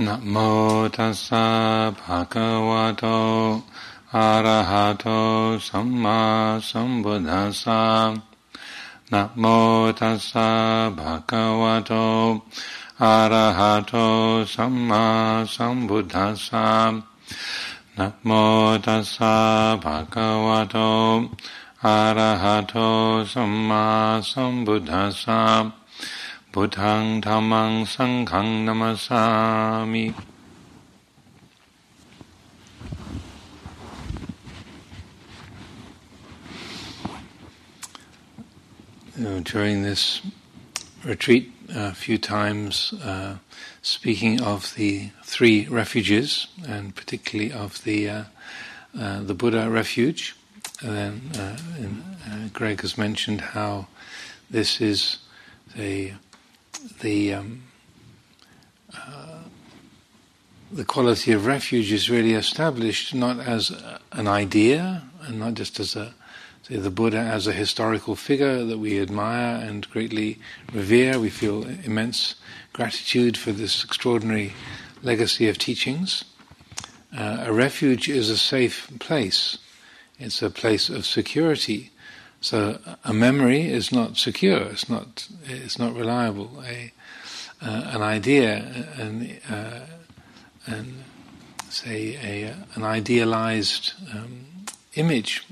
Namo tassa bhagavato arahato samma sambuddhassa. Namo tassa bhagavato arahato samma sambuddhassa. Namo tassa bhagavato arahato samma sambuddhassa. Buddhaṃ Dhammaṃ Saṅghaṃ Namasami. During this retreat, a few times speaking of the three refuges, and particularly of the Buddha refuge. And then Greg has mentioned how this is the quality of refuge is really established not as an idea, and not just as the Buddha as a historical figure that we admire and greatly revere. We feel immense gratitude for this extraordinary legacy of teachings. A refuge is a safe place. It's a place of security. So a memory is not secure. It's not reliable. An idea and an idealized image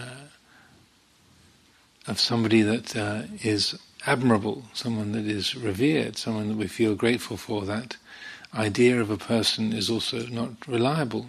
of somebody that is admirable, someone that is revered, someone that we feel grateful for. That idea of a person is also not reliable.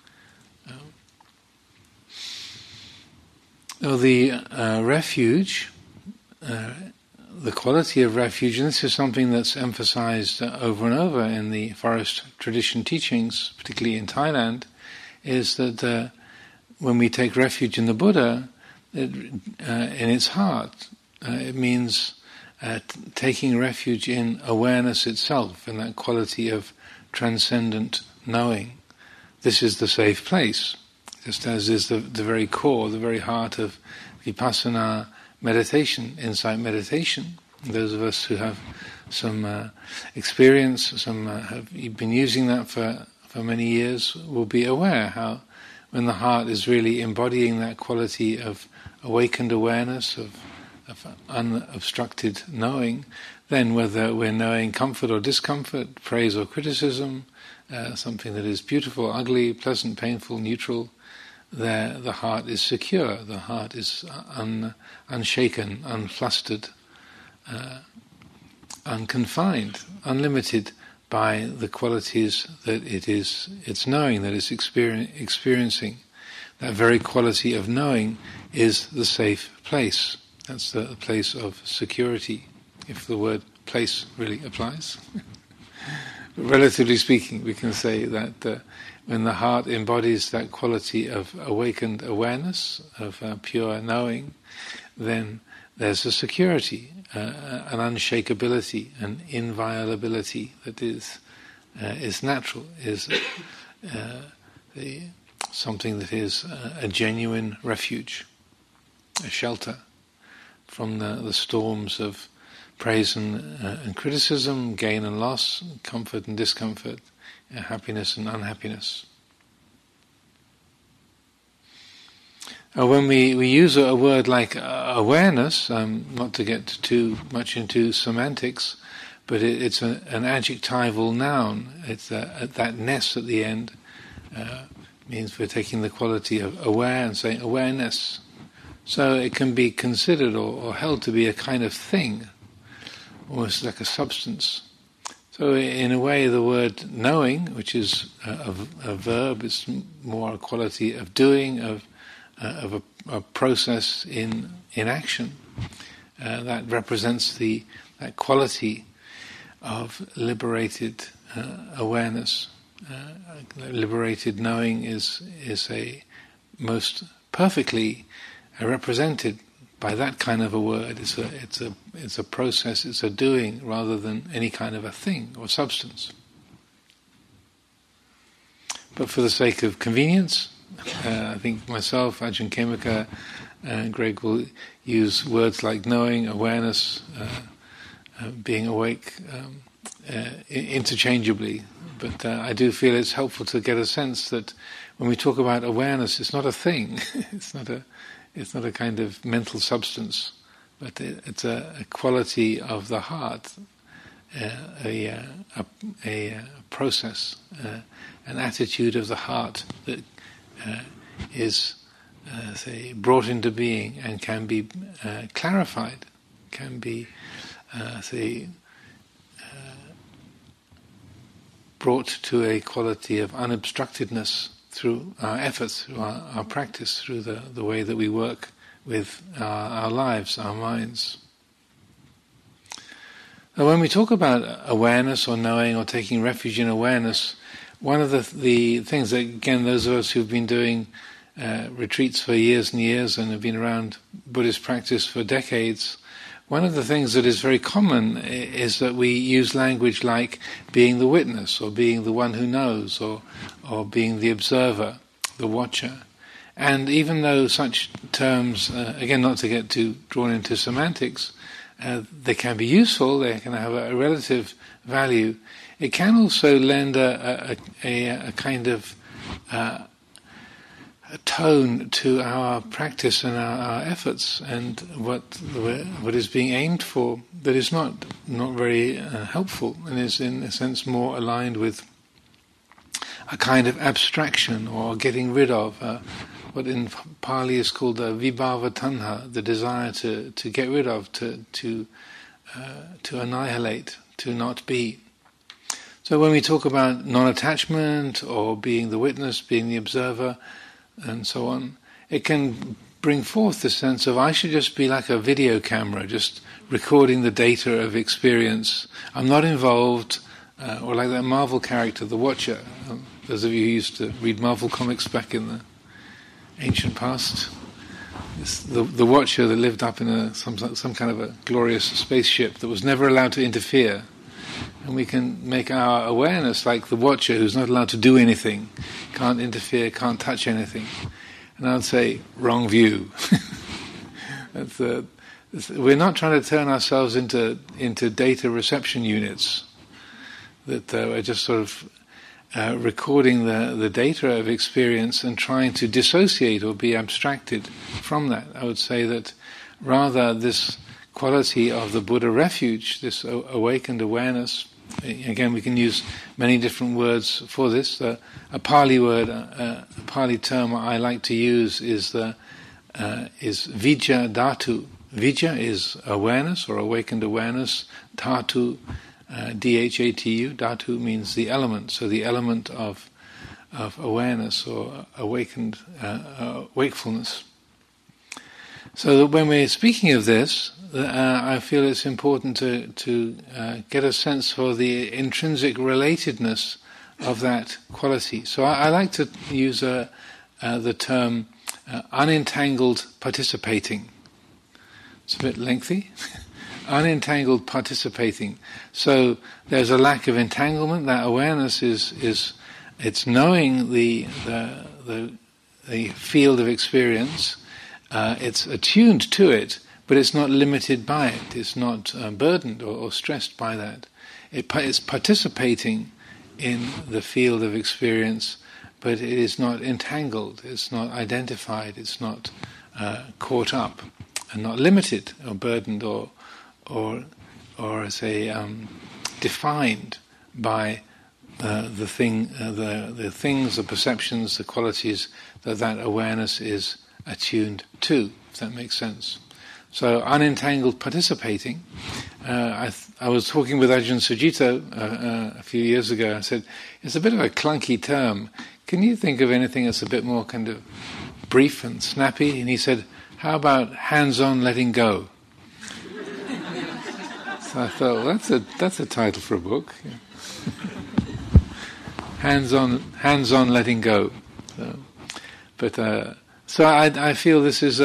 The refuge, the quality of refuge, and this is something that's emphasized over and over in the forest tradition teachings, particularly in Thailand, is that when we take refuge in the Buddha, in its heart, it means taking refuge in awareness itself, in that quality of transcendent knowing. This is the safe place. Just as is the very core, the very heart of vipassana meditation, insight meditation. Those of us who have some experience, some have been using that for many years, will be aware how when the heart is really embodying that quality of awakened awareness, of unobstructed knowing, then whether we're knowing comfort or discomfort, praise or criticism, something that is beautiful, ugly, pleasant, painful, neutral, there the heart is secure, the heart is unshaken, unflustered, unconfined, unlimited by the qualities that it's knowing, that it's experiencing. That very quality of knowing is the safe place. That's the place of security, if the word place really applies. Relatively speaking, we can say that when the heart embodies that quality of awakened awareness, of pure knowing, then there's a security, an unshakability, an inviolability that is natural, is something that is a genuine refuge, a shelter from the storms of praise and criticism, gain and loss, comfort and discomfort, happiness and unhappiness. When we use a word like awareness, not to get too much into semantics, but it's an adjectival noun. It's that ness at the end means we're taking the quality of aware and saying awareness. So it can be considered or held to be a kind of thing, almost like a substance. So in a way, the word knowing, which is a verb, is more a quality of doing, of a process in action. That represents that quality of liberated awareness. Liberated knowing is a most perfectly represented by that kind of a word. It's a process. It's a doing rather than any kind of a thing or substance. But for the sake of convenience, I think myself, Ajahn Khemaka, and Greg will use words like knowing, awareness, being awake, interchangeably. But I do feel it's helpful to get a sense that when we talk about awareness, it's not a thing. It's not a kind of mental substance, but it's a quality of the heart, a process, an attitude of the heart that is, say, brought into being and can be clarified, can be, brought to a quality of unobstructedness through our efforts, through our practice, through the way that we work with our lives, our minds. Now, when we talk about awareness or knowing or taking refuge in awareness, one of the things that, again, those of us who've been doing retreats for years and years and have been around Buddhist practice for decades, one of the things that is very common is that we use language like being the witness, or being the one who knows, or being the observer, the watcher. And even though such terms, again, not to get too drawn into semantics, they can be useful, they can have a relative value, it can also lend a kind of a tone to our practice and our efforts, and what is being aimed for that is not very helpful, and is in a sense more aligned with a kind of abstraction or getting rid of what in Pali is called the vibhava tanha, the desire to get rid of, to annihilate, to not be. So when we talk about non-attachment or being the witness, being the observer, and so on, it can bring forth the sense of I should just be like a video camera, just recording the data of experience. I'm not involved, or like that Marvel character, the Watcher. Those of you who used to read Marvel comics back in the ancient past, the Watcher that lived up in some kind of a glorious spaceship that was never allowed to interfere. And we can make our awareness like the Watcher who's not allowed to do anything, can't interfere, can't touch anything. And I would say, wrong view. We're not trying to turn ourselves into data reception units that are just sort of recording the data of experience and trying to dissociate or be abstracted from that. I would say that rather this quality of the Buddha refuge, this awakened awareness, again we can use many different words for this. A Pali word, a Pali term I like to use is vijja dhatu. Vijja is awareness or awakened awareness. Dhatu, dhatu, dhatu means the element. So the element of awareness or awakened wakefulness. So that when we're speaking of this, I feel it's important to get a sense for the intrinsic relatedness of that quality. So I like to use the term unentangled participating. It's a bit lengthy. Unentangled participating. So there's a lack of entanglement. That awareness is it's knowing the field of experience. It's attuned to it, but it's not limited by it. It's not burdened or stressed by that. It's participating in the field of experience, but it is not entangled. It's not identified. It's not caught up, and not limited or burdened or say defined by the things, the perceptions, the qualities that awareness is attuned to, if that makes sense. So unentangled participating. I was talking with Ajahn Sujito a few years ago. I said, it's a bit of a clunky term. Can you think of anything that's a bit more kind of brief and snappy? And he said, how about hands-on letting go? So I thought, well, that's a title for a book. Yeah. Hands-on letting go. So I feel this is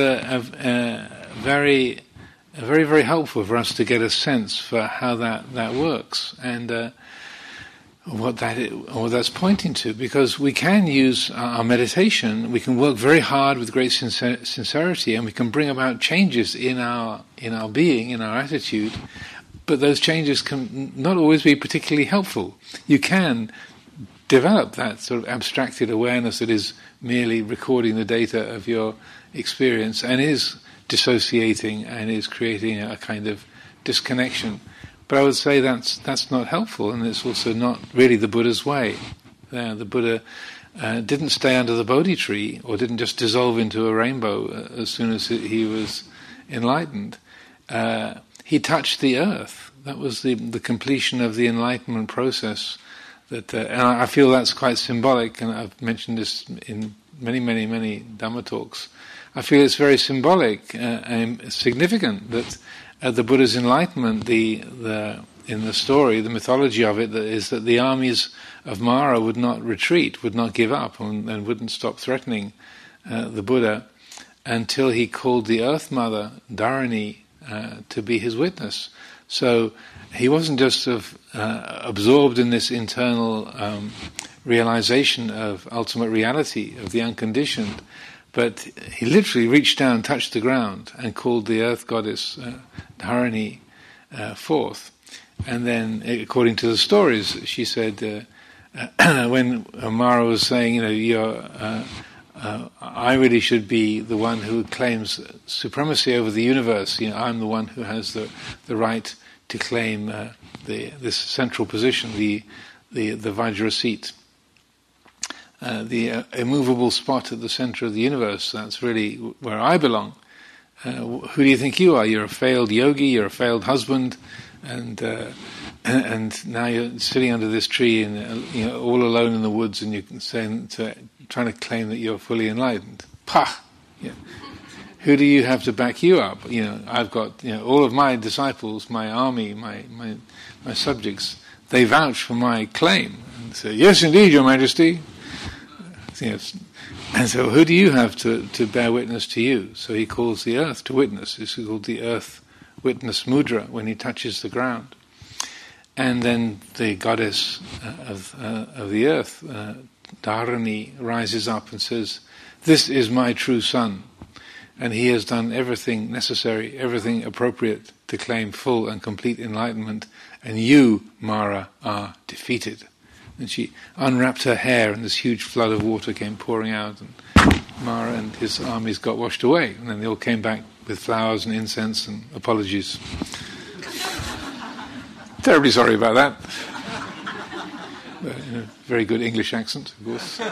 very, very helpful for us to get a sense for how that works and what that's pointing to. Because we can use our meditation, we can work very hard with great sincerity, and we can bring about changes in our being, in our attitude, but those changes can not always be particularly helpful. You can develop that sort of abstracted awareness that is merely recording the data of your experience and is dissociating and is creating a kind of disconnection. But I would say that's not helpful, and it's also not really the Buddha's way. The Buddha didn't stay under the Bodhi tree, or didn't just dissolve into a rainbow as soon as he was enlightened. He touched the earth. That was the completion of the enlightenment process. And I feel that's quite symbolic, and I've mentioned this in many, many, many Dhamma talks. I feel it's very symbolic and significant that the Buddha's enlightenment, in the story, the mythology of it, is that the armies of Mara would not retreat, would not give up, and wouldn't stop threatening the Buddha until he called the Earth Mother, Dharani, to be his witness. So he wasn't just absorbed in this internal realization of ultimate reality, of the unconditioned, but he literally reached down, touched the ground, and called the Earth Goddess Dharani forth. And then, according to the stories, she said, when Mara was saying, I really should be the one who claims supremacy over the universe. I'm the one who has the right to claim this central position, the Vajra seat, the immovable spot at the center of the universe. That's really where I belong. Who do you think you are? You're a failed yogi. You're a failed husband, and now you're sitting under this tree and all alone in the woods, and you're trying to claim that you're fully enlightened. Pah! Yeah. Who do you have to back you up? I've got all of my disciples, my army, my subjects. They vouch for my claim and say, "Yes, indeed, Your Majesty." Yes. And so, who do you have to bear witness to you? So he calls the earth to witness. This is called the earth witness mudra, when he touches the ground. And then the goddess of the earth, Dharani, rises up and says, "This is my true son, and he has done everything necessary, everything appropriate to claim full and complete enlightenment, and you, Mara, are defeated." And she unwrapped her hair, and this huge flood of water came pouring out, and Mara and his armies got washed away, and then they all came back with flowers and incense and apologies. Terribly sorry about that. But in a very good English accent, of course.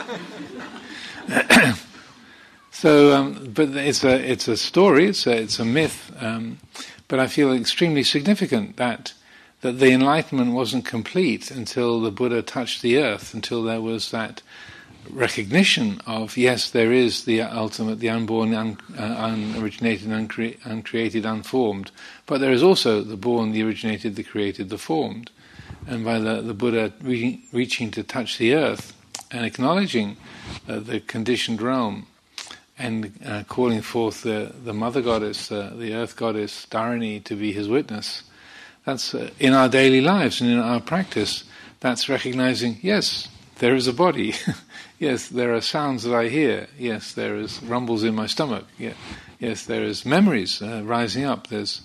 So, but it's a story, it's a myth, but I feel extremely significant that the enlightenment wasn't complete until the Buddha touched the earth, until there was that recognition of, yes, there is the ultimate, the unborn, unoriginated, uncreated, unformed, but there is also the born, the originated, the created, the formed. And by the Buddha reaching to touch the earth and acknowledging the conditioned realm and calling forth the mother goddess, the earth goddess Dharani, to be his witness, that's in our daily lives and in our practice, that's recognizing, yes, there is a body. Yes, there are sounds that I hear. Yes, there is rumbles in my stomach. Yeah. Yes, there is memories rising up. There's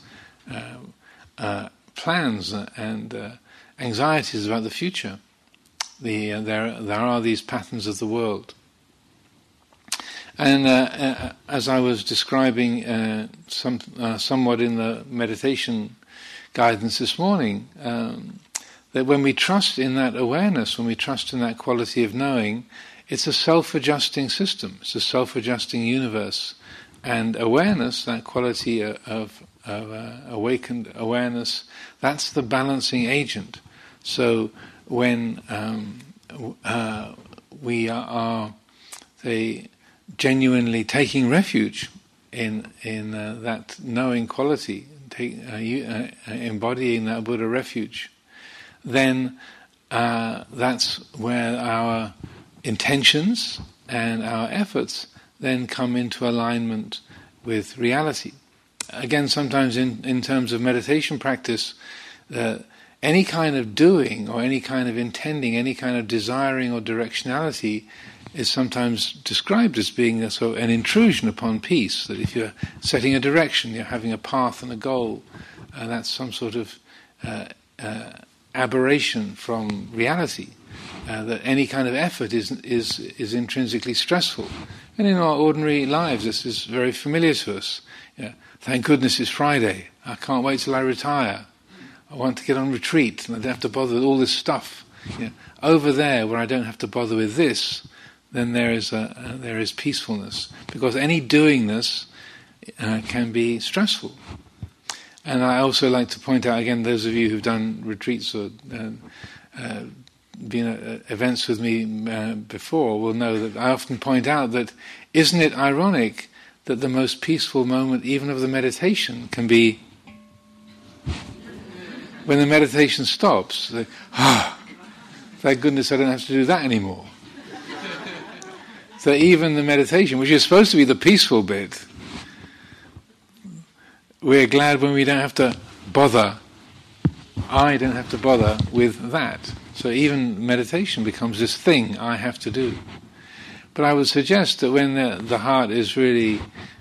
plans and anxieties about the future. There are these patterns of the world. And as I was describing somewhat in the meditation guidance this morning, that when we trust in that awareness, when we trust in that quality of knowing, it's a self-adjusting system, it's a self-adjusting universe. And awareness, that quality of awakened awareness, that's the balancing agent. So when we are genuinely taking refuge in that knowing quality, embodying that Buddha refuge, then that's where our intentions and our efforts then come into alignment with reality. Again, sometimes in terms of meditation practice, any kind of doing or any kind of intending, any kind of desiring or directionality is sometimes described as being an intrusion upon peace, that if you're setting a direction, you're having a path and a goal, that's some sort of aberration from reality. That any kind of effort is intrinsically stressful. And in our ordinary lives, this is very familiar to us. Thank goodness it's Friday. I can't wait till I retire. I want to get on retreat and I don't have to bother with all this stuff. Over there, where I don't have to bother with this, then there is peacefulness. Because any doingness can be stressful. And I also like to point out, again, those of you who've done retreats or been at events with me before will know that I often point out that isn't it ironic that the most peaceful moment even of the meditation can be when the meditation stops. Thank goodness I don't have to do that anymore. So even the meditation, which is supposed to be the peaceful bit, we're glad when we don't have to bother. I don't have to bother with that. So even meditation becomes this thing I have to do. But I would suggest that when the heart is really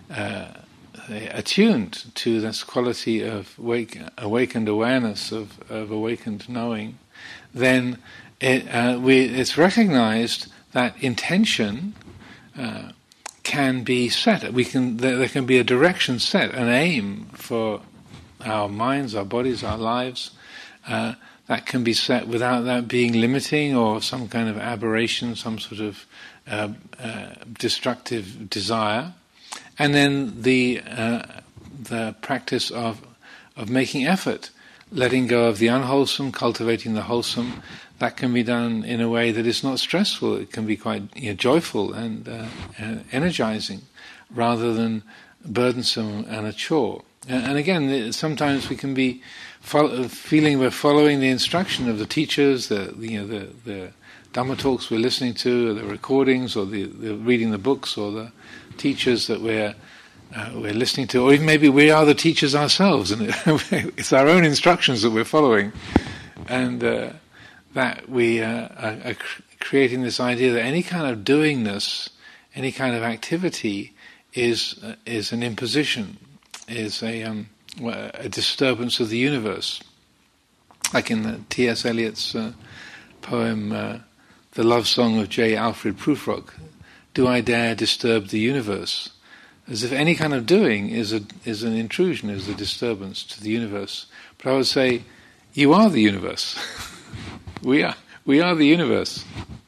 attuned to this quality of awakened awareness, of awakened knowing, then it's recognized that intention can be set. There can be a direction set, an aim for our minds, our bodies, our lives, that can be set without that being limiting or some kind of aberration, some sort of destructive desire. And then the practice of making effort, letting go of the unwholesome, cultivating the wholesome, that can be done in a way that is not stressful. It can be quite joyful and energizing, rather than burdensome and a chore. And again, sometimes we can be feeling we're following the instruction of the teachers, the Dhamma talks we're listening to, or the recordings, or the reading the books, or the teachers that we're listening to, or even maybe we are the teachers ourselves, and it's our own instructions that we're following, and that we are creating this idea that any kind of doingness, any kind of activity is an imposition, is a disturbance of the universe. Like in T.S. Eliot's poem, The Love Song of J. Alfred Prufrock, "Do I dare disturb the universe?" As if any kind of doing is an intrusion, is a disturbance to the universe. But I would say, you are the universe. We are the universe.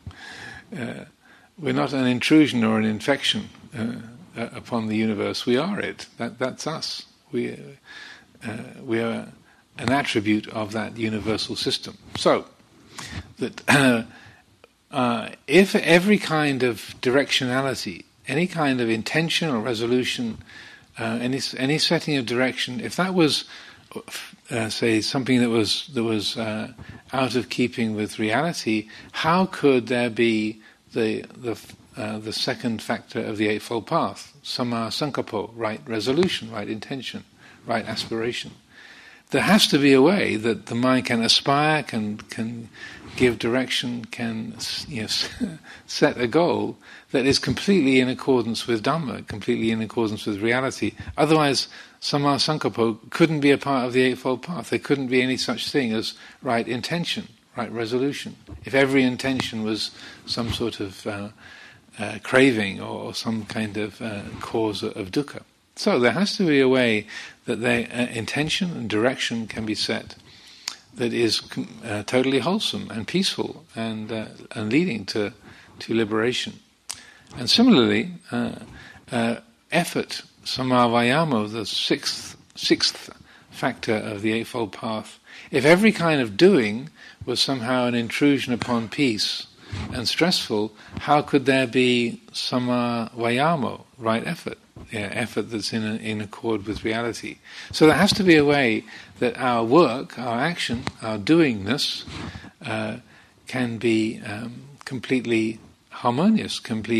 We're not an intrusion or an infection upon the universe. We are it. That's us. We are an attribute of that universal system. So that if every kind of directionality, any kind of intention or resolution, any setting of direction, if that was say something that was out of keeping with reality, how could there be the second factor of the Eightfold Path, Samma Sankappo, right resolution, right intention, right aspiration? There has to be a way that the mind can aspire, can give direction, can set a goal that is completely in accordance with Dhamma, completely in accordance with reality. Otherwise, Samma Sankappo couldn't be a part of the Eightfold Path. There couldn't be any such thing as right intention, right resolution. If every intention was some sort of craving or some kind of cause of dukkha. So there has to be a way that intention and direction can be set that is totally wholesome and peaceful and leading to liberation. And similarly, effort, Samma Vayamo, the sixth factor of the Eightfold Path. If every kind of doing was somehow an intrusion upon peace and stressful, how could there be Samma Vayamo, right effort? Effort that's in accord with reality. So there has to be a way that our work, our action, our doingness can be completely harmonious,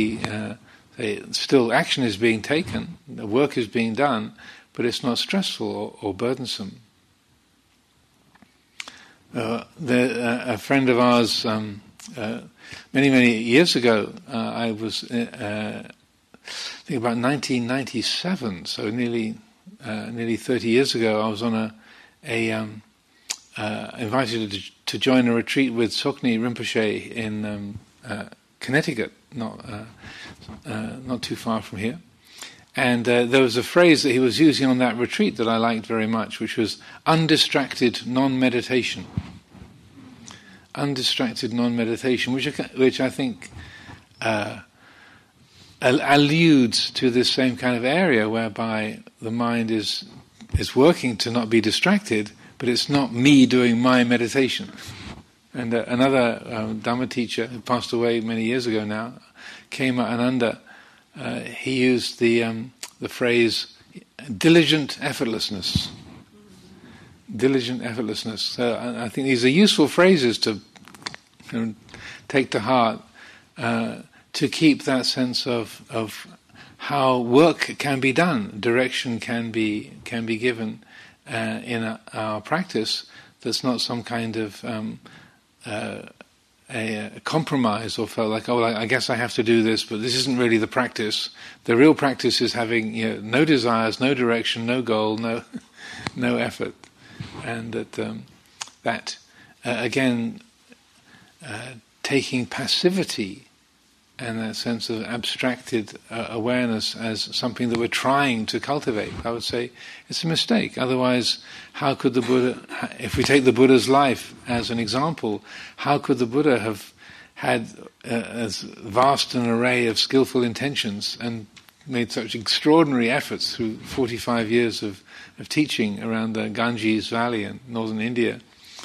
still action is being taken, the work is being done, but it's not stressful or burdensome. A friend of ours, many years ago, I was I think about 1997, so nearly 30 years ago, I was on invited her to join a retreat with Sokni Rinpoche in Connecticut, not too far from here. And there was a phrase that he was using on that retreat that I liked very much, which was undistracted non-meditation. Undistracted non-meditation, which I think alludes to this same kind of area whereby the mind is working to not be distracted, but it's not me doing my meditation. And another Dhamma teacher who passed away many years ago now, Kema Ananda, he used the phrase diligent effortlessness. Diligent effortlessness. So I think these are useful phrases to take to heart, to keep that sense of how work can be done, direction can be given in our practice. That's not some kind of a compromise, or felt like, I guess I have to do this, but this isn't really the practice. The real practice is having no desires, no direction, no goal, no effort, and that again, taking passivity and that sense of abstracted awareness as something that we're trying to cultivate, I would say it's a mistake. Otherwise, how could the Buddha, if we take the Buddha's life as an example, how could the Buddha have had as vast an array of skillful intentions and made such extraordinary efforts through 45 years of teaching around the Ganges Valley in northern India,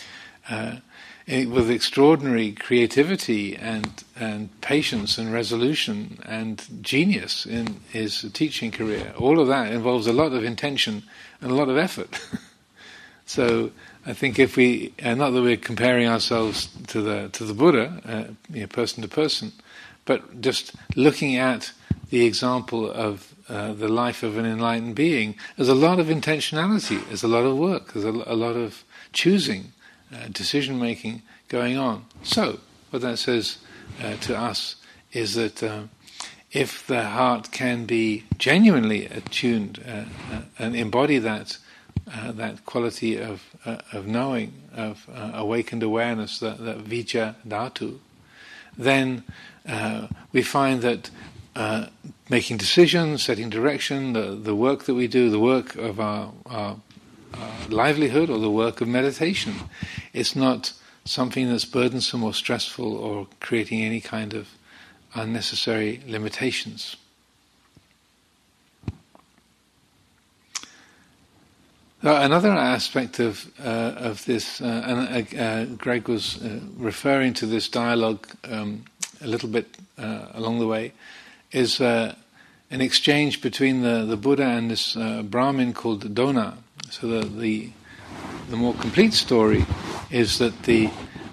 with extraordinary creativity and patience and resolution and genius in his teaching career. All of that involves a lot of intention and a lot of effort. So I think if we, not that we're comparing ourselves to the Buddha, person to person, but just looking at the example of the life of an enlightened being, there's a lot of intentionality, there's a lot of work, there's a lot of choosing, decision-making going on. So, what that says to us is that if the heart can be genuinely attuned and embody that quality of knowing, of awakened awareness, that vijja dhatu, then we find that making decisions, setting direction, the work that we do, the work of our livelihood, or the work of meditation, it's not something that's burdensome or stressful or creating any kind of unnecessary limitations. Another aspect of this, and Greg was referring to this dialogue a little bit along the way, is an exchange between the Buddha and this Brahmin called Dona. So the more complete story is that the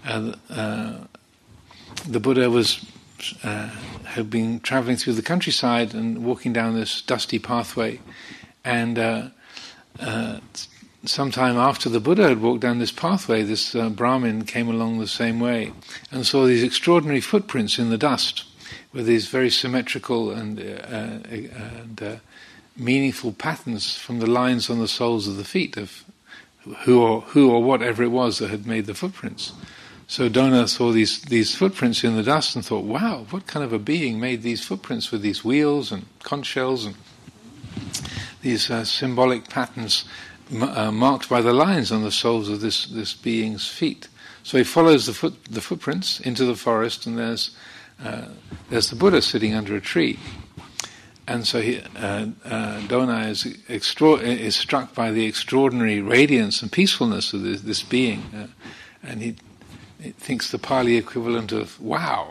Buddha had been traveling through the countryside and walking down this dusty pathway, and sometime after the Buddha had walked down this pathway, this Brahmin came along the same way and saw these extraordinary footprints in the dust with these very symmetrical and meaningful patterns from the lines on the soles of the feet of who or whatever it was that had made the footprints. So Dona saw these footprints in the dust and thought, wow, what kind of a being made these footprints with these wheels and conch shells and these symbolic patterns marked by the lines on the soles of this being's feet. So he follows the footprints into the forest, and there's the Buddha sitting under a tree. And so Dona is struck by the extraordinary radiance and peacefulness of this being, and he thinks the Pali equivalent of "Wow,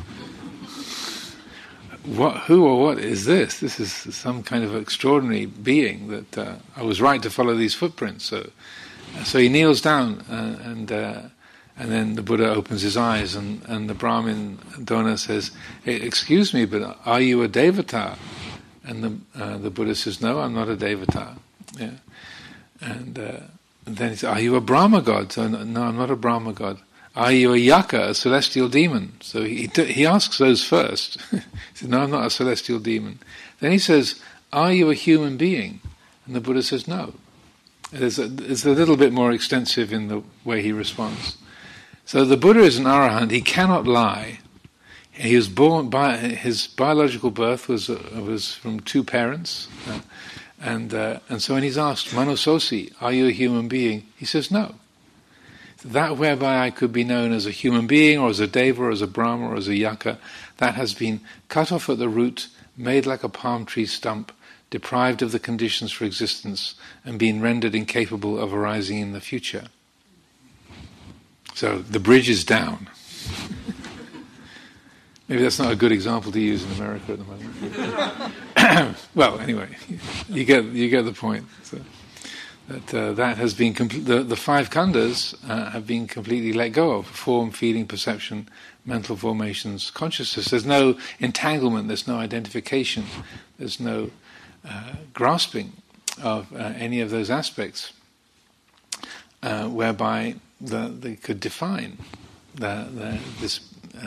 who or what is this? This is some kind of extraordinary being that I was right to follow these footprints." So he kneels down, and then the Buddha opens his eyes, and the Brahmin Dona says, "Hey, excuse me, but are you a Devata?" And the Buddha says, "No, I'm not a Devata." Yeah. And then he says, "Are you a Brahma god?" So, "No, I'm not a Brahma god." "Are you a Yaka, a celestial demon?" So he asks those first. He says, "No, I'm not a celestial demon." Then he says, "Are you a human being?" And the Buddha says, "No." It's a little bit more extensive in the way he responds. So the Buddha is an arahant. He cannot lie. He was born by his biological birth was from two parents, and so when he's asked, Manososi, are you a human being? He says no. That whereby I could be known as a human being, or as a deva, or as a brahma, or as a yaka, that has been cut off at the root, made like a palm tree stump, deprived of the conditions for existence, and being rendered incapable of arising in the future. So the bridge is down. Maybe that's not a good example to use in America at the moment. Well, anyway, you get the point. So that has been the five khandhas have been completely let go of: form, feeling, perception, mental formations, consciousness. There's no entanglement. There's no identification. There's no grasping of any of those aspects whereby they could define this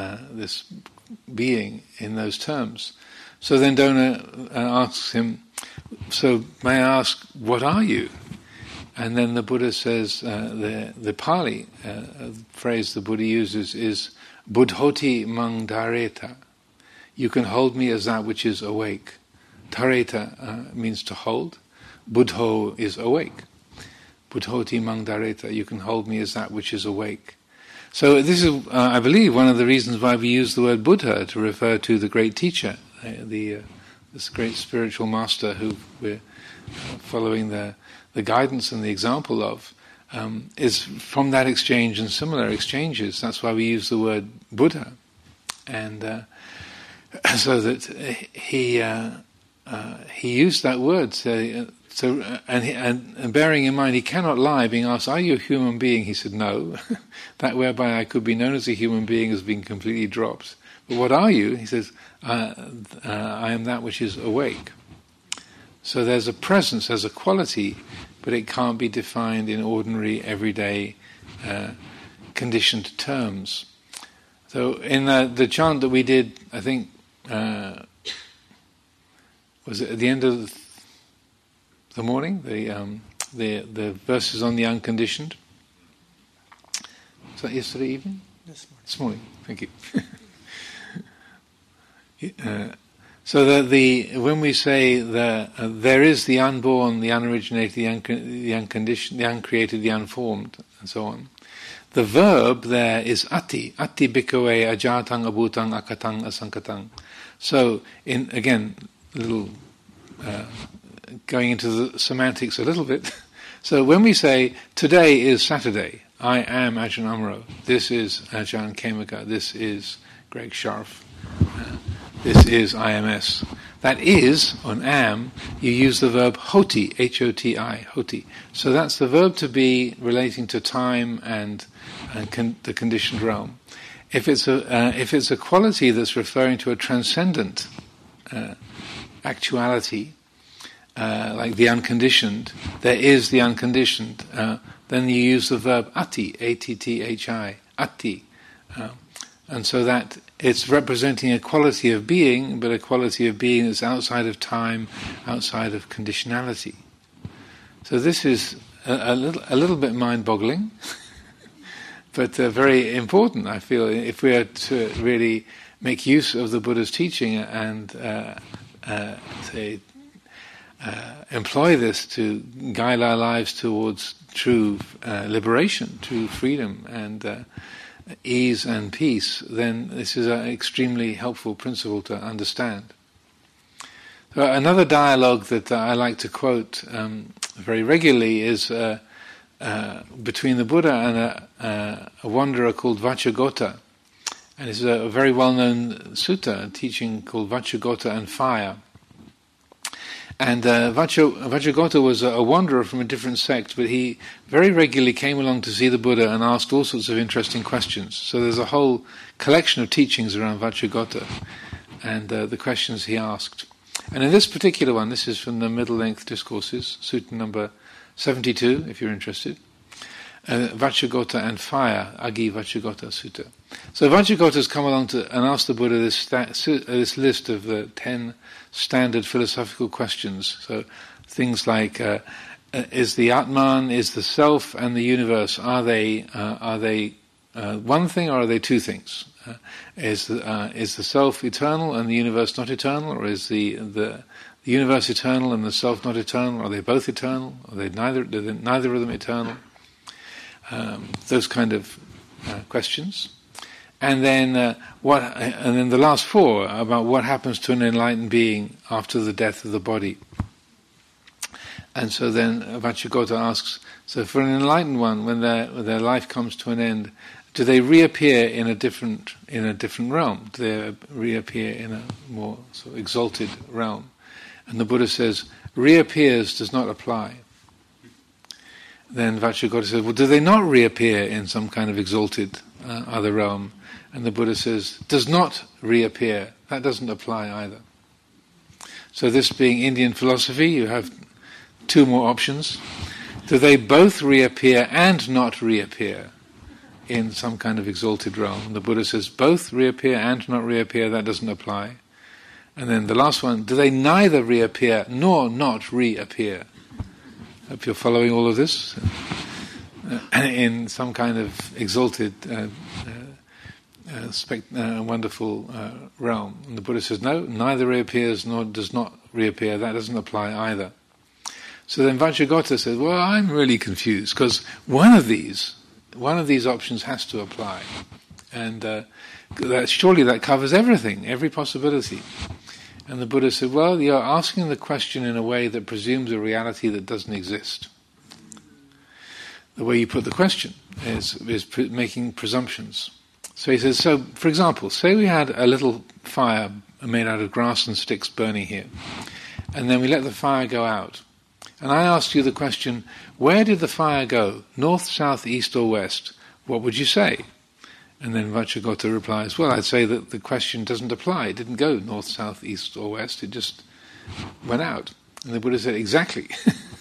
being in those terms. So then Dona asks him, so may I ask, what are you? And then the Buddha says, the Pali phrase the Buddha uses is Buddhoti mang dhareta. You can hold me as that which is awake. Dhareta means to hold. Buddho is awake. Buddhoti mang dhareta. You can hold me as that which is awake. So this is, I believe, one of the reasons why we use the word Buddha to refer to the great teacher, this great spiritual master who we're following the guidance and the example of, is from that exchange and similar exchanges. That's why we use the word Buddha, and so that he used that word. And bearing in mind he cannot lie, being asked, "Are you a human being?" He said, "No." That whereby I could be known as a human being has been completely dropped. But what are you? He says, "I am that which is awake." So there's a presence, there's a quality, but it can't be defined in ordinary, everyday, conditioned terms. So in the chant that we did, I think, was it at the end of the morning? The verses on the unconditioned. Was that yesterday evening? This morning. Thank you. So that when we say that there is the unborn, the unoriginated, the unconditioned, the uncreated, the unformed, and so on, the verb there is ati bhikkhave ajatang abhutang akatang asankatang. So again, a little going into the semantics a little bit. So when we say today is Saturday, I am Ajahn Amaro, this is Ajahn Khemaka, this is Greg Scharf, this is IMS. That is, on am, you use the verb hoti, H-O-T-I, hoti. So that's the verb to be relating to time and the conditioned realm. If it's a quality that's referring to a transcendent actuality, like the unconditioned, there is the unconditioned, then you use the verb ati, A-T-T-H-I, ati. And so that it's representing a quality of being, but a quality of being that's outside of time, outside of conditionality. So this is a little bit mind-boggling, but very important, I feel, if we are to really make use of the Buddha's teaching and employ this to guide our lives towards true liberation, true freedom, and ease and peace, then this is an extremely helpful principle to understand. So another dialogue that I like to quote very regularly is between the Buddha and a wanderer called Vacchagotta. And this is a very well-known sutta, a teaching called Vacchagotta and Fire. And Vacchagotta was a wanderer from a different sect, but he very regularly came along to see the Buddha and asked all sorts of interesting questions. So there's a whole collection of teachings around Vacchagotta and the questions he asked. And in this particular one, this is from the middle-length discourses, sutta number 72, if you're interested, Vacchagotta and Fire, Agi Vacchagotta Sutta. So Vacchagotta's come along and asked the Buddha this list of 10 standard philosophical questions. So things like, is the Atman, is the self and the universe, are they one thing or are they two things? Is the self eternal and the universe not eternal, or is the universe eternal and the self not eternal? Are they both eternal? Are they neither of them eternal? Those kind of questions. And then and then the last four about what happens to an enlightened being after the death of the body. And so then Vacchagotta asks, so for an enlightened one, when their life comes to an end, do they reappear in a different realm? Do they reappear in a more sort of exalted realm? And the Buddha says, reappears does not apply. Then Vacchagotta says, well, do they not reappear in some kind of exalted other realm? And the Buddha says, does not reappear. That doesn't apply either. So this being Indian philosophy, you have two more options. Do they both reappear and not reappear in some kind of exalted realm? And the Buddha says, both reappear and not reappear, that doesn't apply. And then the last one, do they neither reappear nor not reappear? Hope you're following all of this. In some kind of exalted, wonderful realm. And the Buddha says, no, neither reappears nor does not reappear, that doesn't apply either. So then Vacchagotta says, well, I'm really confused, because one of these options has to apply. And surely that covers everything, every possibility. And the Buddha said, well, you're asking the question in a way that presumes a reality that doesn't exist. The way you put the question is making presumptions. So he says, so for example, say we had a little fire made out of grass and sticks burning here, and then we let the fire go out. And I asked you the question, where did the fire go? North, south, east or west? What would you say? And then Vacchagotta replies, well, I'd say that the question doesn't apply. It didn't go north, south, east or west. It just went out. And the Buddha said, exactly.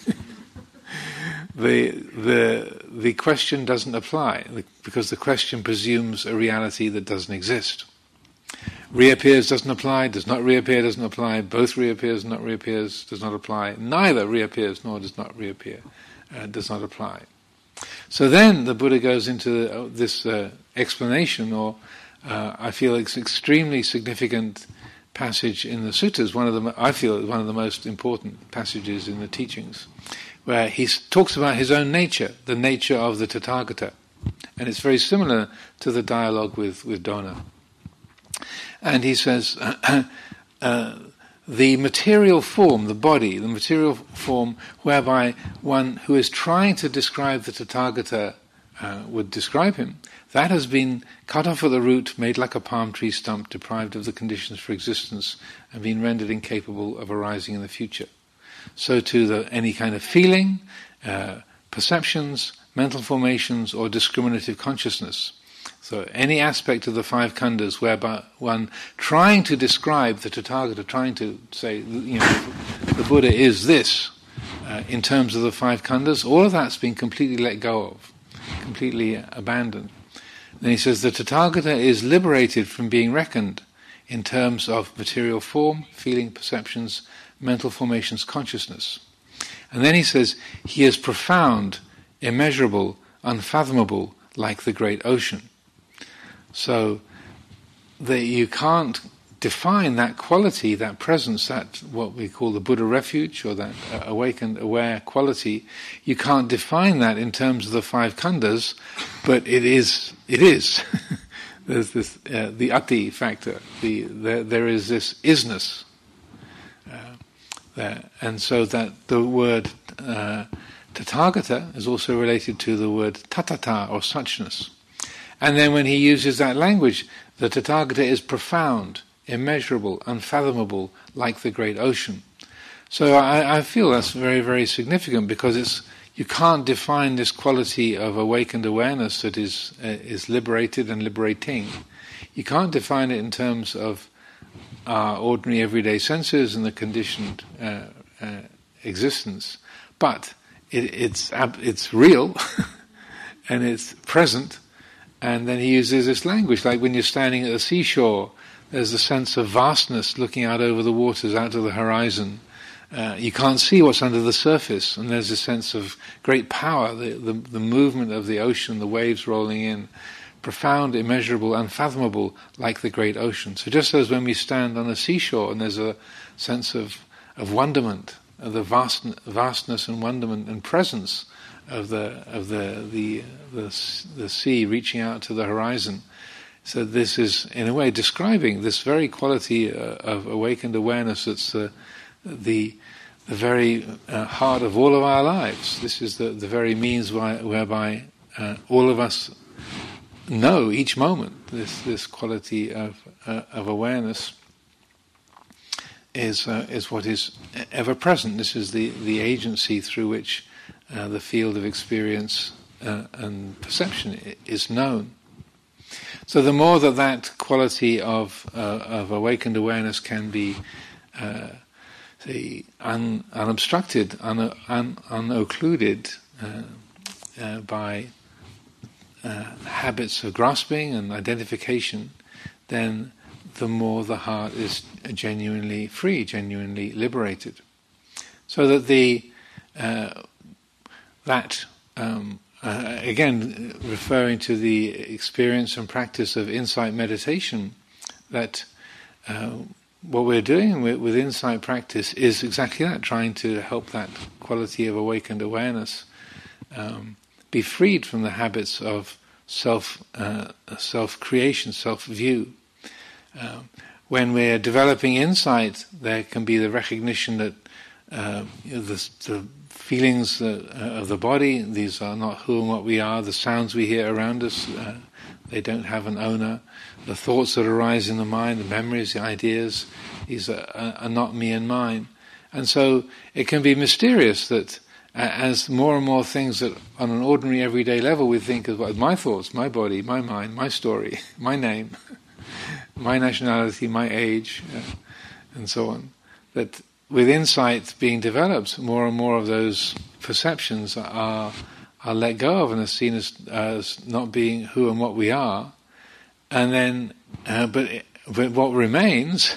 The question doesn't apply, because the question presumes a reality that doesn't exist. Reappears doesn't apply, does not reappear doesn't apply, both reappears, not reappears does not apply, neither reappears nor does not reappear does not apply. So then the Buddha goes into this explanation, or I feel it's an extremely significant passage in the suttas. I feel one of the most important passages in the teachings, where he talks about his own nature, the nature of the Tathagata, and it's very similar to the dialogue with Dona. And he says, the material form, the body, the material form whereby one who is trying to describe the Tathagata would describe him, that has been cut off at the root, made like a palm tree stump, deprived of the conditions for existence, and been rendered incapable of arising in the future. So too any kind of feeling, perceptions, mental formations, or discriminative consciousness. So any aspect of the five khandhas whereby one trying to describe the Tathagata, trying to say, the Buddha is this, in terms of the five khandhas, all of that's been completely let go of, completely abandoned. Then he says the Tathagata is liberated from being reckoned in terms of material form, feeling, perceptions, mental formations, consciousness. And then he says he is profound, immeasurable, unfathomable, like the great ocean. So that you can't define that quality, that presence, that what we call the Buddha refuge, or that awakened, aware quality. You can't define that in terms of the five khandhas, but it is. There's this the ati factor. There is this isness there, and so that the word Tathagata is also related to the word tatata, or suchness. And then when he uses that language, the Tathagata is profound, immeasurable, unfathomable, like the great ocean. So I feel that's very, very significant, because you can't define this quality of awakened awareness that is liberated and liberating. You can't define it in terms of our ordinary everyday senses and the conditioned existence, but it's real and it's present. And then he uses this language, like when you're standing at the seashore, there's a sense of vastness looking out over the waters, out to the horizon, you can't see what's under the surface, and there's a sense of great power, the movement of the ocean, the waves rolling in, profound, immeasurable, unfathomable, like the great ocean. So just as when we stand on a seashore and there's a sense of wonderment, of the vastness and wonderment and presence of the sea reaching out to the horizon. So this is, in a way, describing this very quality of awakened awareness that's the very heart of all of our lives. This is the very means whereby all of us know each moment. This quality of awareness is what is ever present. This is the agency through which the field of experience and perception is known. So the more that quality of awakened awareness can be unobstructed, unoccluded by habits of grasping and identification, then the more the heart is genuinely free, genuinely liberated. So that again, referring to the experience and practice of insight meditation, that what we're doing with insight practice is exactly that, trying to help that quality of awakened awareness be freed from the habits of self-creation, self-view. When we're developing insight, there can be the recognition that the feelings of the body, these are not who and what we are. The sounds we hear around us, they don't have an owner. The thoughts that arise in the mind, the memories, the ideas, these are not me and mine. And so it can be mysterious that as more and more things that on an ordinary everyday level we think of as my thoughts, my body, my mind, my story, my name, my nationality, my age, and so on, that with insight being developed, more and more of those perceptions are let go of and are seen as not being who and what we are. And then, but what remains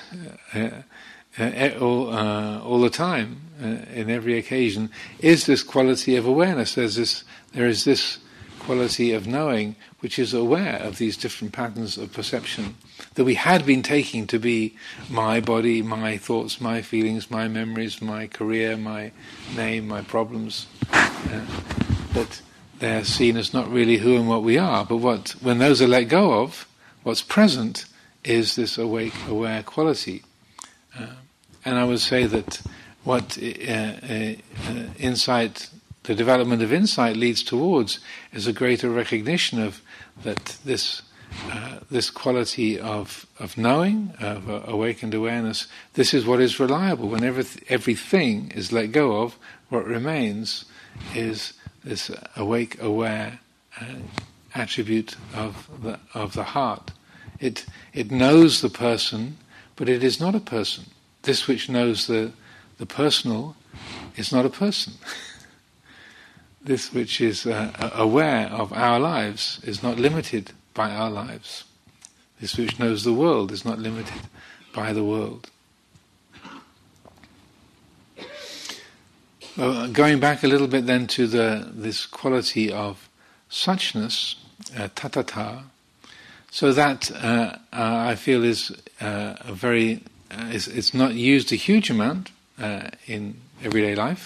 all the time, in every occasion, is this quality of awareness. There is this quality of knowing which is aware of these different patterns of perception that we had been taking to be my body, my thoughts, my feelings, my memories, my career, my name, my problems. That they're seen as not really who and what we are. But when those are let go of, what's present is this awake, aware quality. And I would say that what insight, the development of insight leads towards is a greater recognition of that this quality of knowing, of awakened awareness. This is what is reliable. When everything is let go of, what remains is this awake, aware attribute of the heart. It knows the person, but it is not a person. This which knows the personal is not a person. This which is aware of our lives is not limited by our lives. This which knows the world is not limited by the world. Going back a little bit then to this quality of suchness, tathata, so that I feel is a very it's not used a huge amount in everyday life.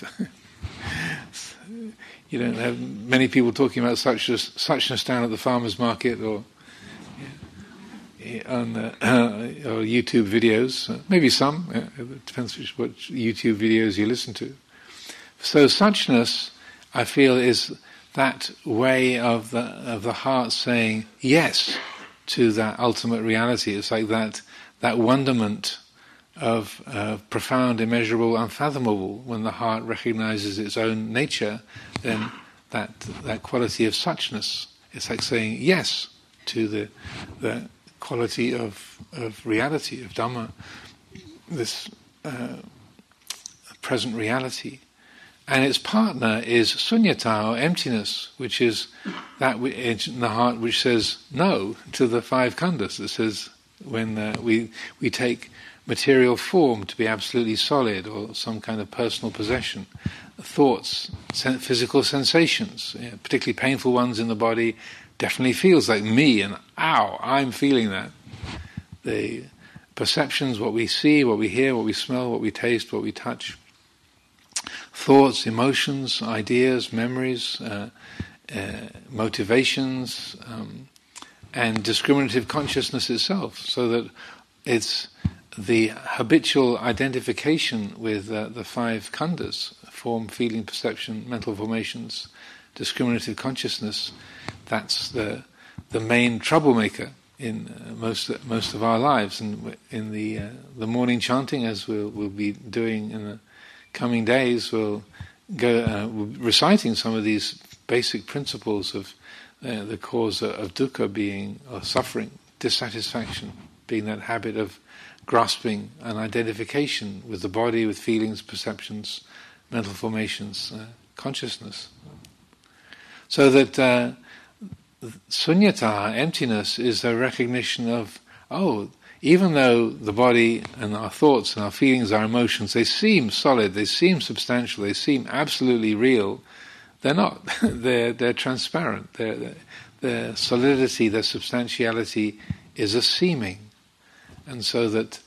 You don't have many people talking about suchness down at the farmer's market or on or YouTube videos. Maybe some. It depends what YouTube videos you listen to. So suchness, I feel, is that way of the heart saying yes to that ultimate reality. It's like that wonderment of profound, immeasurable, unfathomable. When the heart recognizes its own nature, then that quality of suchness, it's like saying yes to the quality of reality, of Dhamma, this present reality. And its partner is sunyata, or emptiness, which is that in the heart which says no to the five khandhas. It says when we take material form to be absolutely solid or some kind of personal possession. Thoughts, physical sensations, particularly painful ones in the body, definitely feels like me, and ow, I'm feeling that. The perceptions, what we see, what we hear, what we smell, what we taste, what we touch. Thoughts, emotions, ideas, memories, motivations, and discriminative consciousness itself, so that it's the habitual identification with the five khandhas, form, feeling, perception, mental formations, discriminative consciousness. That's the main troublemaker in most of our lives. And in the morning chanting, as we'll be doing in the coming days, we'll go reciting some of these basic principles of the cause of dukkha being, or suffering, dissatisfaction, being that habit of grasping an identification with the body, with feelings, perceptions, mental formations, consciousness. So that sunyata, emptiness, is a recognition of, even though the body and our thoughts and our feelings, our emotions, they seem solid, they seem substantial, they seem absolutely real, they're not. They're transparent. Their solidity, their substantiality is a seeming. And so that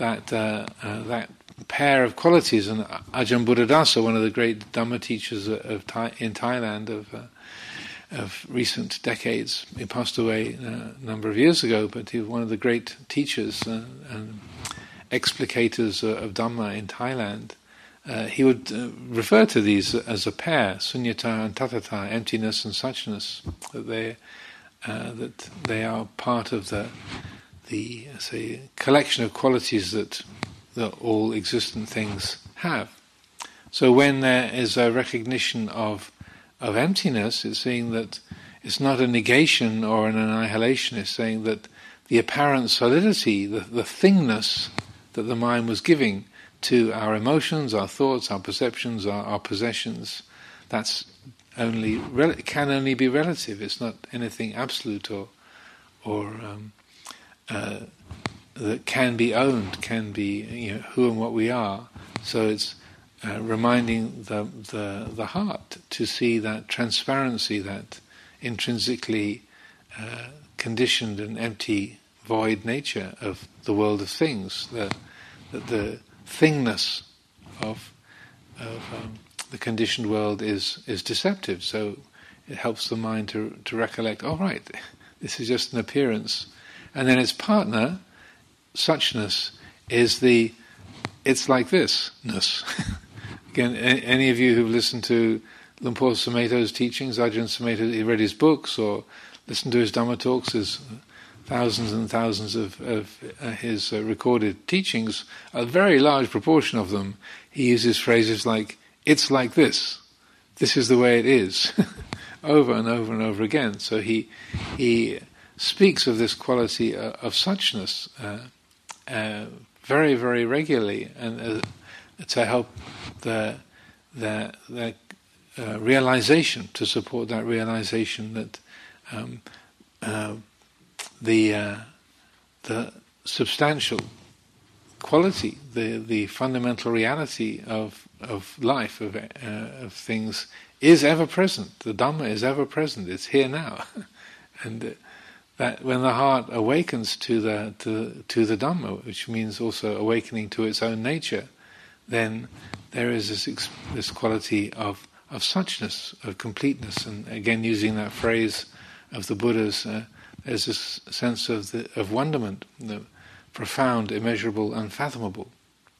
pair of qualities, and Ajahn Buddhadasa, one of the great Dhamma teachers in Thailand of recent decades, he passed away a number of years ago, but he was one of the great teachers and explicators of Dhamma in Thailand. He would refer to these as a pair, sunyata and tathata, emptiness and suchness, that they are part of the say, collection of qualities that all existent things have. So when there is a recognition of emptiness, it's saying that it's not a negation or an annihilation. It's saying that the apparent solidity, the thingness that the mind was giving to our emotions, our thoughts, our perceptions, our possessions, that's can only be relative. It's not anything absolute or that can be owned, can be who and what we are. So it's reminding the heart to see that transparency, that intrinsically conditioned and empty, void nature of the world of things. That the thingness of the conditioned world is deceptive. So it helps the mind to recollect. Oh, right, this is just an appearance. And then its partner, suchness, is it's like this-ness. Again, any of you who've listened to Luang Por Sumedho's teachings, Ajahn Sumedho, he read his books or listened to his Dhamma talks, there's thousands and thousands of his recorded teachings, a very large proportion of them, he uses phrases like, it's like this is the way it is, over and over and over again. So he speaks of this quality of suchness very, very regularly, and to help the realization, to support that realization that the substantial quality, the fundamental reality of life, of things, is ever present. The Dhamma is ever present. It's here now, and that when the heart awakens to the Dhamma, which means also awakening to its own nature, then there is this quality of suchness, of completeness. And again, using that phrase of the Buddha's, there's this sense of wonderment, the profound, immeasurable, unfathomable.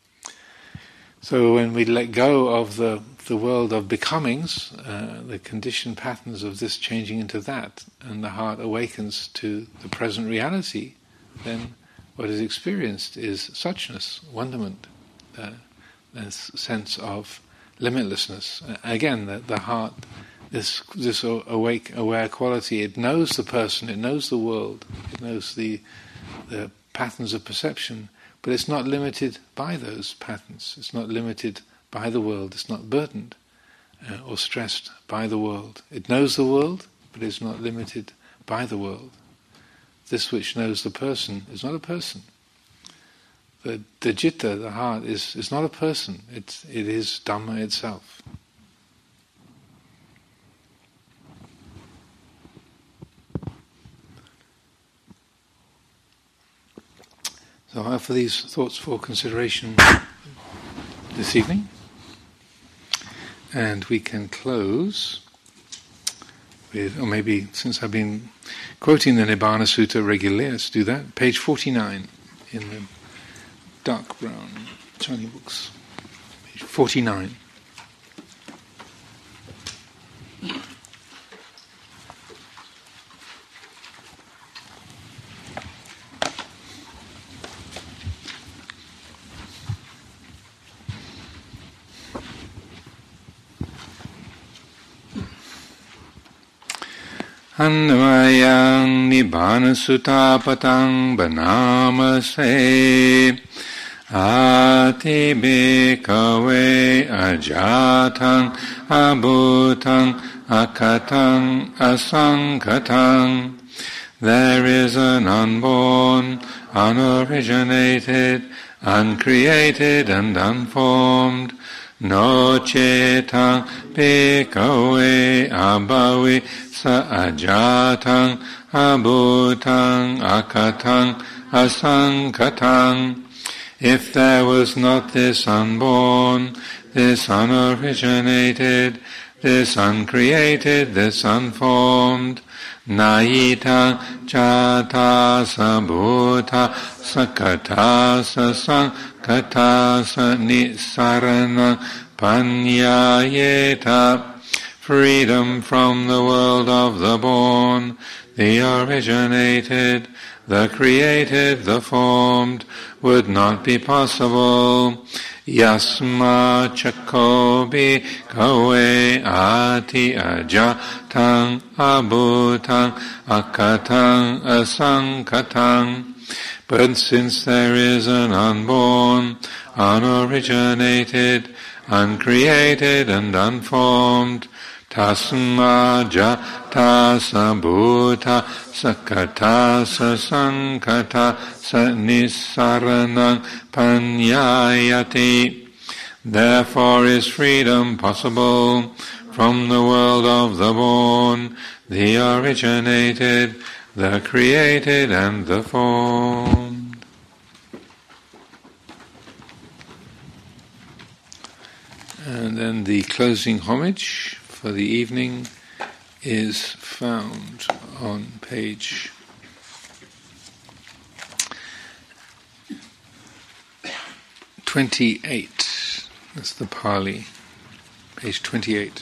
So when we let go of the world of becomings, the conditioned patterns of this changing into that, and the heart awakens to the present reality, then what is experienced is suchness, wonderment, this sense of limitlessness. Again, the heart, this awake, aware quality, it knows the person, it knows the world, it knows the patterns of perception, but it's not limited by those patterns. It's not limited by the world. It's not burdened or stressed by the world. It knows the world, but it's not limited by the world. This which knows the person is not a person. the citta, the heart, is not a person. It is Dhamma itself. So I offer these thoughts for consideration this evening, and we can close with, or maybe since I've been quoting the Nibbana Sutta regularly, let's do that. Page 49 in the dark brown shiny books. Page 49. Anvayang Nibbana Sutta-patang banamase Ati bhikkhave ajatang abhutang akatang asankatang. There is an unborn, unoriginated, uncreated and unformed. No cetang bhikkhave abhavi sa ajatang abhutang akatang asankatang. If there was not this unborn, this unoriginated, this uncreated, this unformed, Nayita chata sabhuta sakata sasankata sanisarana panyayeta. Freedom from the world of the born, the originated, the created, the formed, would not be possible. Yasma chako bhikkhave ati ajatang abhutang akatang asankatang. But since there is an unborn, unoriginated, uncreated and unformed, tasma jata sabhuta sakata sasankata sanissaranang panyayati. Therefore is freedom possible from the world of the born, the originated, the created and the formed. And then the closing homage for the evening is found on page 28. That's the Pali, page 28.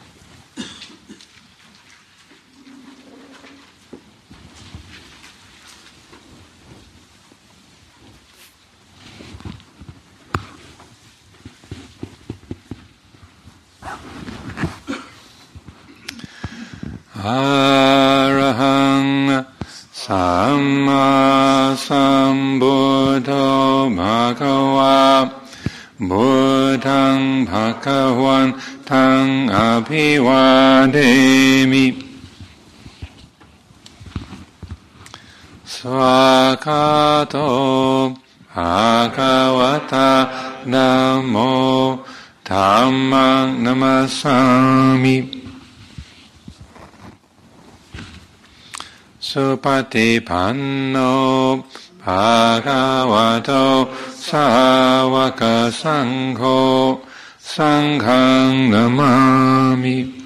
Arahang Samma Sambuddho Bhagava Buddhang Bhagavan Tang Abhivademi. Swakato Bhagavata Namo Dhammang Namasami. Supatipanno Bhagavato Sāvaka Sangho Sanghang Namami.